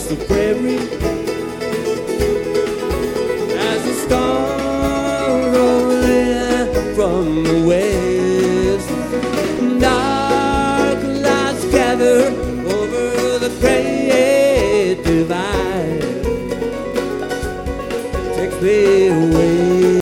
the prairie as the stars roll in from the west. Dark clouds gather over the great divide. Takes me away.